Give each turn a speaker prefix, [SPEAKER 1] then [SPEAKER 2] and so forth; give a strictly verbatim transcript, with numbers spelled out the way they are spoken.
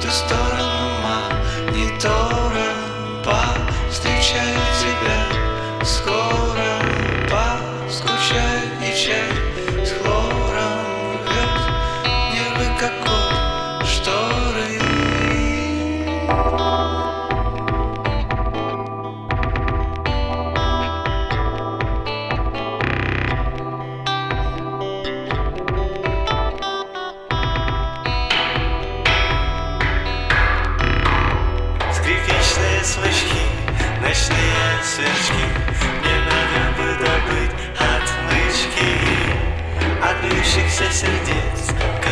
[SPEAKER 1] ту сторону монитора. Повстречаю тебя скоро, поскучаю и чай с хлором рвет нервы, как от шторы. Скрипичные смычки, ночные сверчки, мне надо бы добыть отмычки от бьющихся сердец.